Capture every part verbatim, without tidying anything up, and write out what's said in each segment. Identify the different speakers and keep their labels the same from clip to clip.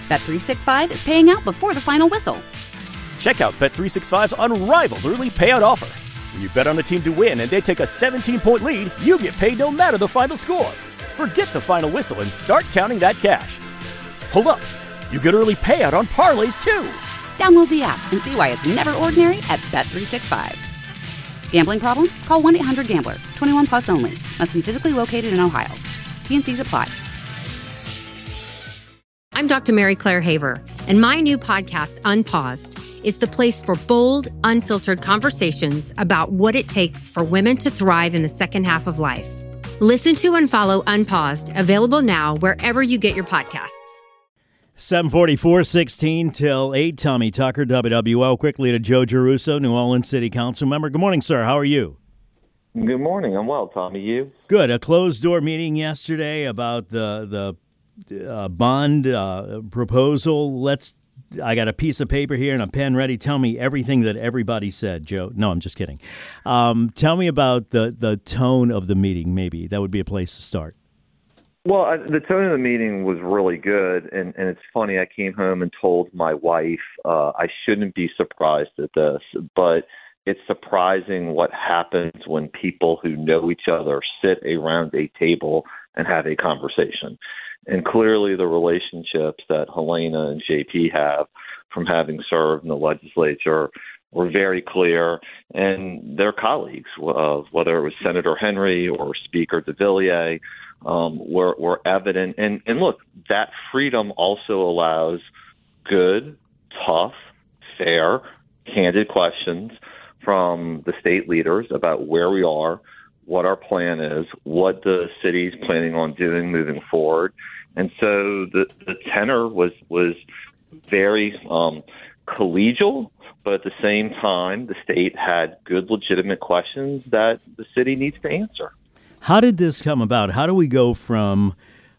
Speaker 1: Bet three sixty-five is paying out before the final whistle.
Speaker 2: Check out Bet three sixty-five's unrivaled early payout offer. When you bet on a team to win and they take a seventeen-point lead, you get paid no matter the final score. Forget the final whistle and start counting that cash. Hold up. You get early payout on parlays, too.
Speaker 1: Download the app and see why it's never ordinary at Bet three sixty-five. Gambling problem? Call one eight hundred gambler. twenty-one plus only. Must be physically located in Ohio. T N Cs apply.
Speaker 3: I'm Doctor Mary Claire Haver, and my new podcast, Unpaused, is the place for bold, unfiltered conversations about what it takes for women to thrive in the second half of life. Listen to and follow Unpaused, available now wherever you get your podcasts.
Speaker 4: seven forty-four, sixteen till eight. Tommy Tucker, W W L. Quickly to Joe Giarrusso, New Orleans City Council member. Good morning, sir. How are you?
Speaker 5: Good morning. I'm well, Tommy. You?
Speaker 4: Good. A closed-door meeting yesterday about the the uh, bond uh, proposal. Let's. I got a piece of paper here and a pen ready. Tell me everything that everybody said, Joe. No, I'm just kidding. Um, tell me about the, the tone of the meeting, maybe. That would be a place to start.
Speaker 5: Well, I, the tone of the meeting was really good, and, and it's funny. I came home and told my wife uh, I shouldn't be surprised at this, but it's surprising what happens when people who know each other sit around a table and have a conversation. And clearly the relationships that Helena and J P have from having served in the legislature were very clear, and their colleagues, uh, whether it was Senator Henry or Speaker DeVilliers, um, were, were evident. And, and look, that freedom also allows good, tough, fair, candid questions from the state leaders about where we are, what our plan is, what the city's planning on doing moving forward. And so the, the tenor was was very um, collegial, but at the same time, the state had good, legitimate questions that the city needs to answer.
Speaker 4: How did this come about? How do we go from,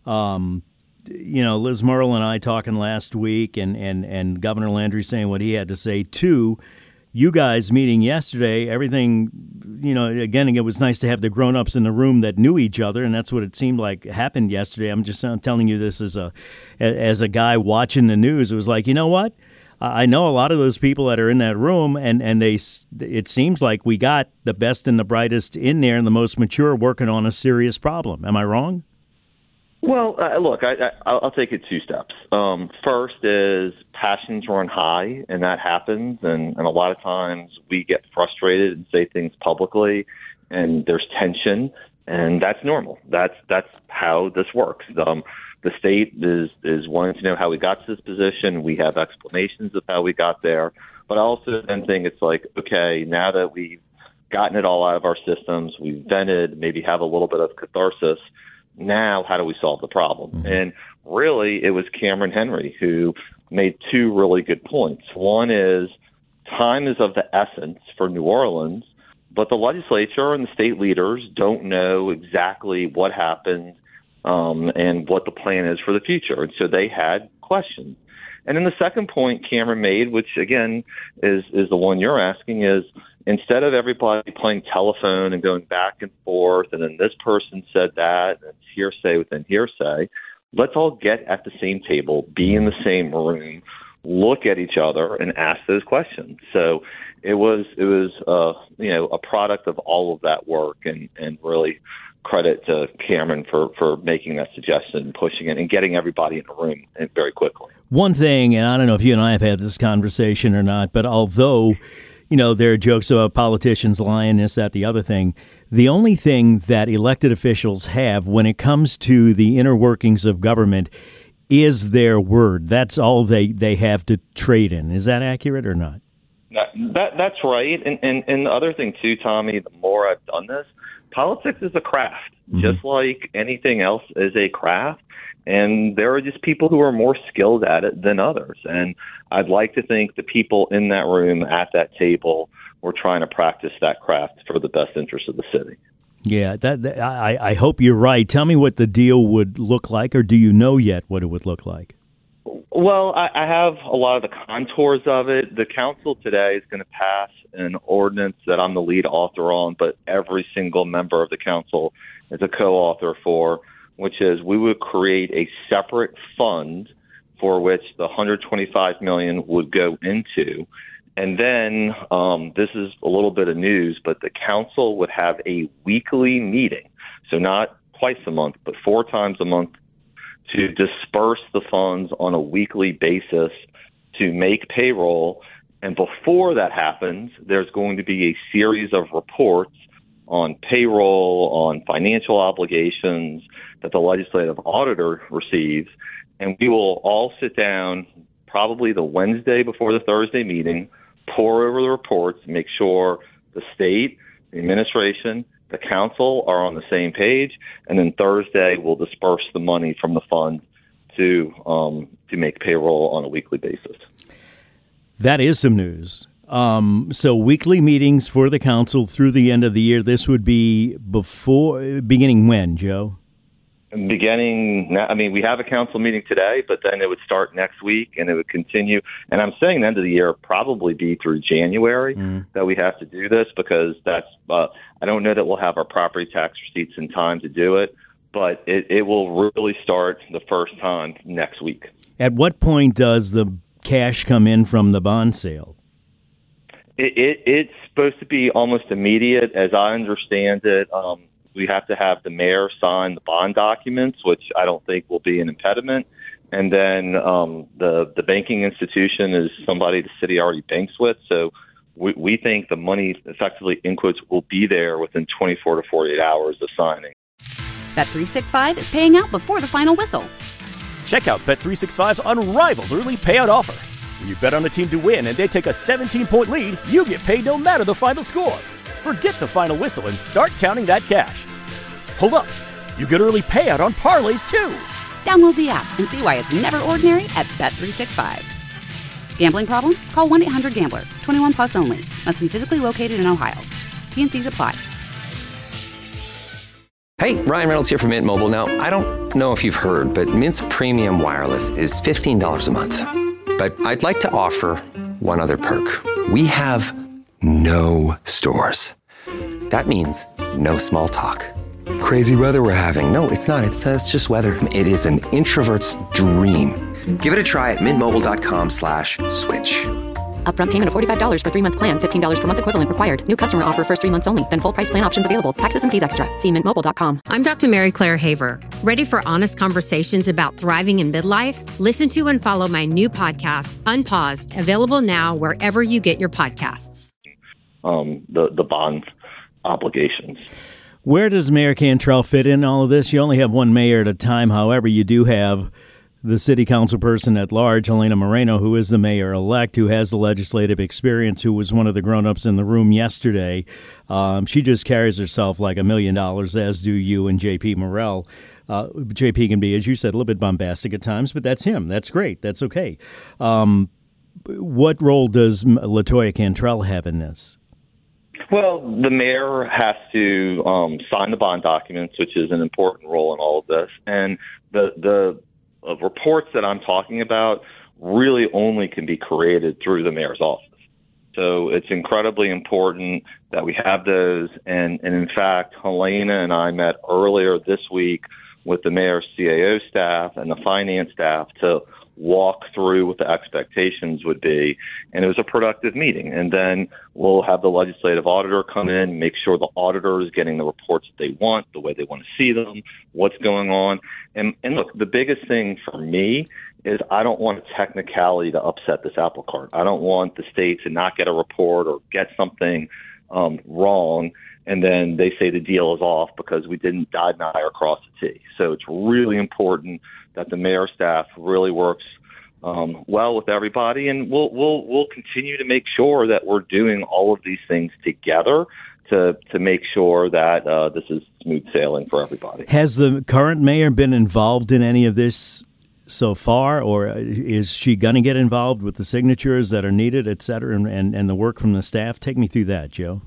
Speaker 4: um, you know, Liz Murrill and I talking last week and, and, and Governor Landry saying what he had to say, to you guys meeting yesterday, everything, you know, again, it was nice to have the grown-ups in the room that knew each other, and that's what it seemed like happened yesterday. I'm just telling you this as a as a guy watching the news. It was like, you know what? I know a lot of those people that are in that room, and, and they it seems like we got the best and the brightest in there and the most mature working on a serious problem. Am I wrong?
Speaker 5: Well, uh, look, I, I, I'll take it two steps. Um, first is passions run high, and that happens. And, and a lot of times we get frustrated and say things publicly, and there's tension, and that's normal. That's that's how this works. Um, the state is, is wanting to know how we got to this position. We have explanations of how we got there. But I also then think it's like, okay, now that we've gotten it all out of our systems, we've vented, maybe have a little bit of catharsis, now, how do we solve the problem? Mm-hmm. And really, it was Cameron Henry who made two really good points. One is time is of the essence for New Orleans, but the legislature and the state leaders don't know exactly what happened um, and what the plan is for the future. And so they had questions. And then the second point Cameron made, which, again, is, is the one you're asking, is instead of everybody playing telephone and going back and forth, and then this person said that, and it's hearsay within hearsay, let's all get at the same table, be in the same room, look at each other, and ask those questions. So it was it was uh, you know a product of all of that work, and, and really credit to Cameron for, for making that suggestion and pushing it and getting everybody in the room very quickly.
Speaker 4: One thing, and I don't know if you and I have had this conversation or not, but although, you know, there are jokes about politicians lying, this, that, the other thing, the only thing that elected officials have when it comes to the inner workings of government is their word. That's all they, they have to trade in. Is that accurate or not?
Speaker 5: That, that That's right. And, and, and the other thing, too, Tommy, the more I've done this, politics is a craft, mm-hmm. just like anything else is a craft. And there are just people who are more skilled at it than others. And I'd like to think the people in that room at that table were trying to practice that craft for the best interest of the city.
Speaker 4: Yeah, that, that I, I hope you're right. Tell me what the deal would look like, or do you know yet what it would look like?
Speaker 5: Well, I, I have a lot of the contours of it. The council today is going to pass an ordinance that I'm the lead author on, but every single member of the council is a co-author for, which is we would create a separate fund for which the one hundred twenty-five million dollars would go into. And then um, this is a little bit of news, but the council would have a weekly meeting, so not twice a month, but four times a month, to disperse the funds on a weekly basis to make payroll. And before that happens, there's going to be a series of reports on payroll, on financial obligations that the legislative auditor receives. And we will all sit down probably the Wednesday before the Thursday meeting, pour over the reports, make sure the state, the administration, the council are on the same page, and then Thursday we'll disperse the money from the fund to um, to make payroll on a weekly basis.
Speaker 4: That is some news. Um, so weekly meetings for the council through the end of the year. This would be before, beginning when, Joe?
Speaker 5: Beginning, I mean, we have a council meeting today, but then it would start next week and it would continue. And I'm saying the end of the year, probably be through January mm. that we have to do this, because that's, uh, I don't know that we'll have our property tax receipts in time to do it, but it, it will really start the first time next week. At
Speaker 4: what point does the cash come in from the bond sale?
Speaker 5: It, it, it's supposed to be almost immediate, as I understand it. Um, we have to have the mayor sign the bond documents, which I don't think will be an impediment. And then um, the the banking institution is somebody the city already banks with. So we, we think the money, effectively, in quotes, will be there within twenty-four to forty-eight hours of signing.
Speaker 1: Bet three sixty-five is paying out before the final whistle.
Speaker 2: Check out Bet three sixty-five's unrivaled early payout offer. When you bet on a team to win and they take a seventeen-point lead, you get paid no matter the final score. Forget the final whistle and start counting that cash. Hold up. You get early payout on parlays, too.
Speaker 1: Download the app and see why it's never ordinary at Bet three sixty-five. Gambling problem? Call one eight hundred gambler. twenty-one plus only. Must be physically located in Ohio. T N Cs apply.
Speaker 6: Hey, Ryan Reynolds here from Mint Mobile. Now, I don't know if you've heard, but Mint's premium wireless is fifteen dollars a month. But I'd like to offer one other perk. We have no stores. That means no small talk. Crazy weather we're having. No, it's not. It's, uh, it's just weather. It is an introvert's dream. Give it a try at mintmobile.com slash switch.
Speaker 7: Upfront payment of forty-five dollars for three-month plan, fifteen dollars per month equivalent required. New customer offer first three months only. Then full price plan options available. Taxes and fees extra. See mint mobile dot com.
Speaker 3: I'm Doctor Mary Claire Haver. Ready for honest conversations about thriving in midlife? Listen to and follow my new podcast, Unpaused, available now wherever you get your podcasts.
Speaker 5: Um, the, the bond obligations.
Speaker 4: Where does Mayor Cantrell fit in all of this? You only have one mayor at a time. However, you do have the city council person at large, Helena Moreno, who is the mayor-elect, who has the legislative experience, who was one of the grown-ups in the room yesterday. Um, she just carries herself like a million dollars, as do you and J P Morrell. Uh, J P can be, as you said, a little bit bombastic at times, but that's him. That's great. That's okay. Um, what role does LaToya Cantrell have in this?
Speaker 5: Well, the mayor has to um, sign the bond documents, which is an important role in all of this. And the the uh, reports that I'm talking about really only can be created through the mayor's office. So it's incredibly important that we have those. And, and in fact, Helena and I met earlier this week with the mayor's C A O staff and the finance staff to walk through what the expectations would be. And it was a productive meeting. And then we'll have the legislative auditor come in, make sure the auditor is getting the reports that they want, the way they want to see them, what's going on. And, and look, the biggest thing for me is I don't want a technicality to upset this apple cart. I don't want the state to not get a report or get something um, wrong, and then they say the deal is off because we didn't dot an I or cross a T. So it's really important that the mayor staff really works um, well with everybody, and we'll we'll we'll continue to make sure that we're doing all of these things together to to make sure that uh, this is smooth sailing for everybody.
Speaker 4: Has the current mayor been involved in any of this so far, or is she going to get involved with the signatures that are needed, et cetera, and, and, and the work from the staff? Take me through that, Joe.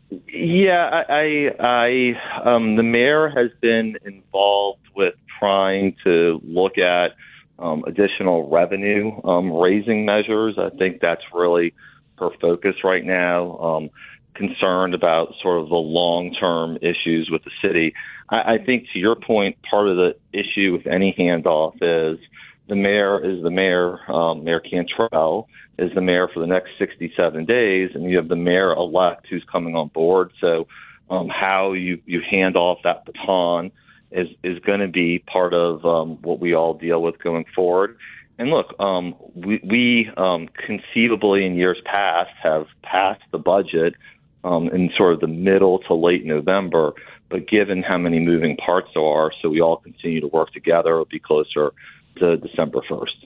Speaker 5: Yeah, I, I, um, the mayor has been involved with trying to look at um, additional revenue um, raising measures. I think that's really her focus right now. Um, concerned about sort of the long-term issues with the city. I, I think, to your point, part of the issue with any handoff is the mayor is the mayor, um, Mayor Cantrell is the mayor for the next sixty-seven days, and you have the mayor-elect who's coming on board. So um, how you, you hand off that baton is, is going to be part of um, what we all deal with going forward. And look, um, we, we um, conceivably in years past have passed the budget um, in sort of the middle to late November, but given how many moving parts there are, so we all continue to work together, it'll be closer to December first.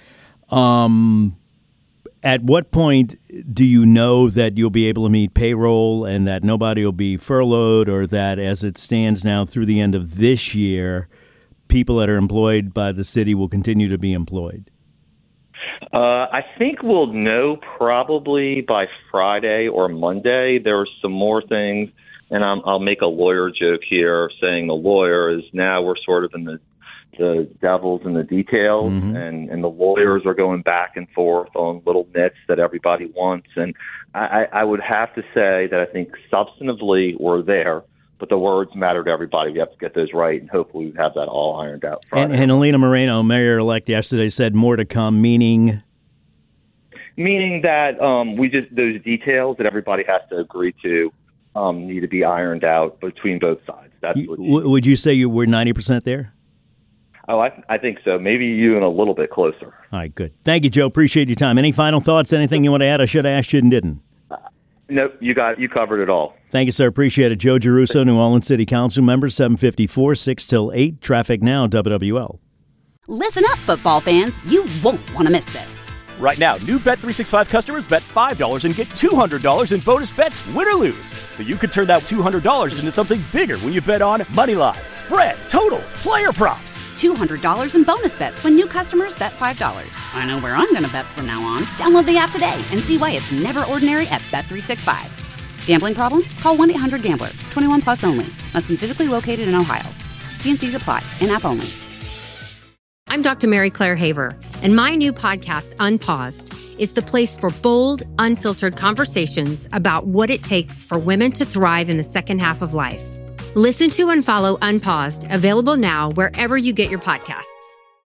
Speaker 4: Um, at what point do you know that you'll be able to meet payroll and that nobody will be furloughed, or that as it stands now through the end of this year, people that are employed by the city will continue to be employed?
Speaker 5: Uh, I think we'll know probably by Friday or Monday. There are some more things, and I'm, I'll make a lawyer joke here saying the lawyer is now we're sort of in the the devil's in the details, mm-hmm. and, and the lawyers are going back and forth on little nits that everybody wants. And I, I would have to say that I think substantively we're there, but the words matter to everybody. We have to get those right, and hopefully we have that all ironed out Friday.
Speaker 4: And, and Alina Moreno, mayor-elect, yesterday said more to come, meaning?
Speaker 5: Meaning that um, we just those details that everybody has to agree to um, need to be ironed out between both sides. That's
Speaker 4: you,
Speaker 5: what
Speaker 4: w- would you say you were ninety percent there?
Speaker 5: Oh, I, I think so. Maybe you and a little bit closer.
Speaker 4: All right, good. Thank you, Joe. Appreciate your time. Any final thoughts? Anything you want to add? I should have asked you and didn't.
Speaker 5: Uh, nope, you got you covered it all.
Speaker 4: Thank you, sir. Appreciate it. Joe Giarrusso, New Orleans City Council member, seven fifty-four, six till eight. Traffic now, W W L.
Speaker 1: Listen up, football fans. You won't want to miss this.
Speaker 2: Right now, new Bet three sixty-five customers bet five dollars and get two hundred dollars in bonus bets, win or lose. So you could turn that two hundred dollars into something bigger when you bet on money line, spread, totals, player props.
Speaker 1: two hundred dollars in bonus bets when new customers bet five dollars. I know where I'm going to bet from now on. Download the app today and see why it's never ordinary at Bet three sixty-five. Gambling problem? Call one eight hundred gambler. twenty-one plus only. Must be physically located in Ohio. T and C's apply. In-app only.
Speaker 3: I'm Doctor Mary Claire Haver, and my new podcast, Unpaused, is the place for bold, unfiltered conversations about what it takes for women to thrive in the second half of life. Listen to and follow Unpaused, available now wherever you get your podcasts.